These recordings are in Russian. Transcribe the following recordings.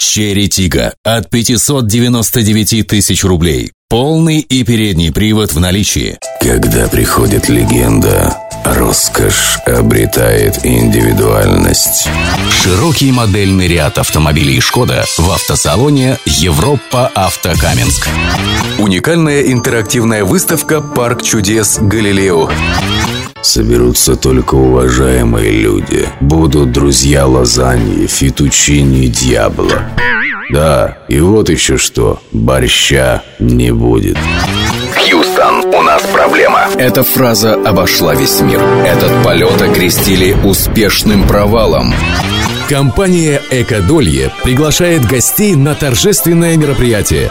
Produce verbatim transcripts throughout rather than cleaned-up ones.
Черри Тига от пятьсот девяносто девять тысяч рублей. Полный и передний привод в наличии. Когда приходит легенда, роскошь обретает индивидуальность. Широкий модельный ряд автомобилей «Шкода» в автосалоне «Европа Авто Каменск». Уникальная интерактивная выставка «Парк чудес Галилео». Соберутся только уважаемые люди. Будут друзья лазаньи, фетучини, дьябло. Да, и вот еще что. Борща не будет. Хьюстон, у нас проблема. Эта фраза обошла весь мир. Этот полет окрестили успешным провалом. Компания «Экодолье» приглашает гостей на торжественное мероприятие.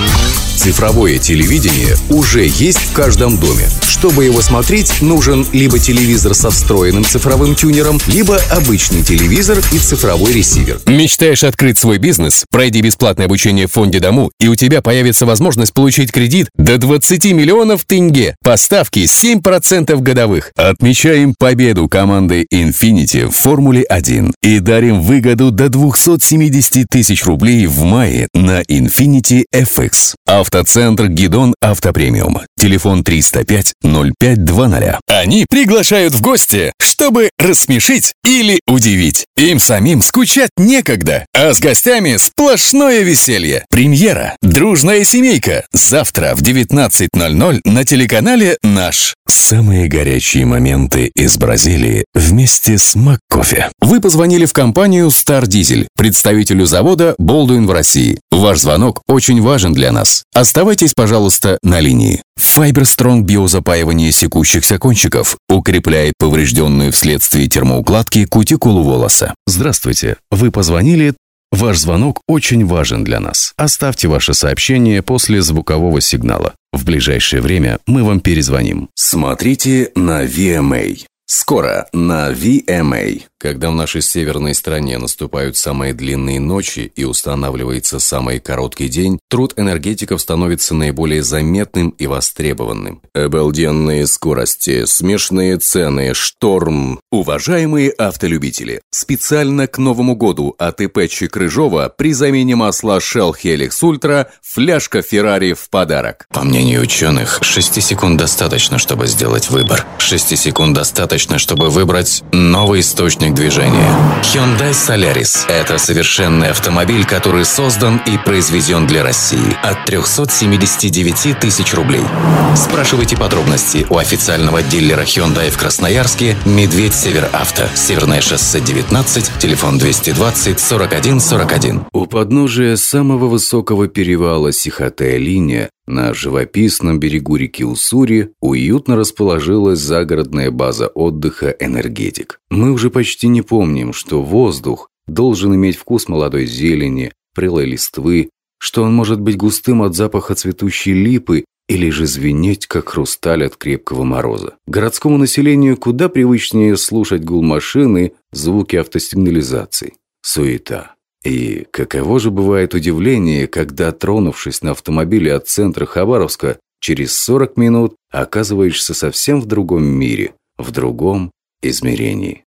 Цифровое телевидение уже есть в каждом доме. Чтобы его смотреть, нужен либо телевизор со встроенным цифровым тюнером, либо обычный телевизор и цифровой ресивер. Мечтаешь открыть свой бизнес? Пройди бесплатное обучение в фонде Дому, и у тебя появится возможность получить кредит до двадцать миллионов тенге по ставке семь процентов годовых. Отмечаем победу команды Infiniti в Формуле один и дарим выгоду до двести семьдесят тысяч рублей в мае на Infiniti эф икс. Автоцентр «Гидон Автопремиум». Телефон триста пять ноль пять двадцать. Они приглашают в гости, чтобы рассмешить или удивить. Им самим скучать некогда, а с гостями сплошное веселье. Премьера «Дружная семейка» завтра в девятнадцать ноль ноль на телеканале «Наш». Самые горячие моменты из Бразилии вместе с МакКофе. Вы позвонили в компанию «Стар Дизель», представителю завода «Болдуин» в России. Ваш звонок очень важен для нас. Оставайтесь, пожалуйста, на линии. Файберстронг биозапаивание секущихся кончиков укрепляет поврежденную вследствие термоукладки кутикулу волоса. Здравствуйте. Вы позвонили. Ваш звонок очень важен для нас. Оставьте ваше сообщение после звукового сигнала. В ближайшее время мы вам перезвоним. Смотрите на ви эм эй. Скоро на ви эм эй. Когда в нашей северной стране наступают самые длинные ночи и устанавливается самый короткий день, труд энергетиков становится наиболее заметным и востребованным. Обалденные скорости, смешные цены, шторм. Уважаемые автолюбители, специально к Новому году от ИП Чекрыжова при замене масла Shell Helix Ultra фляжка Ferrari в подарок. По мнению ученых, шести секунд достаточно, чтобы сделать выбор. шести секунд достаточно, чтобы выбрать новый источник движения. Hyundai Solaris – это совершенный автомобиль, который создан и произведен для России от трехсот семидесяти девяти тысяч рублей. Спрашивайте подробности у официального дилера Hyundai в Красноярске «Медведь Северавто». Северное шоссе девятнадцать, телефон двести двадцать сорок один сорок один. У подножия самого высокого перевала Сихотэ-Линя на живописном берегу реки Уссури уютно расположилась загородная база отдыха «Энергетик». Мы уже почти не помним, что воздух должен иметь вкус молодой зелени, прелой листвы, что он может быть густым от запаха цветущей липы или же звенеть, как хрусталь от крепкого мороза. Городскому населению куда привычнее слушать гул машины, звуки автосигнализации, суета. И каково же бывает удивление, когда, тронувшись на автомобиле от центра Хабаровска, через сорок минут оказываешься совсем в другом мире, в другом измерении.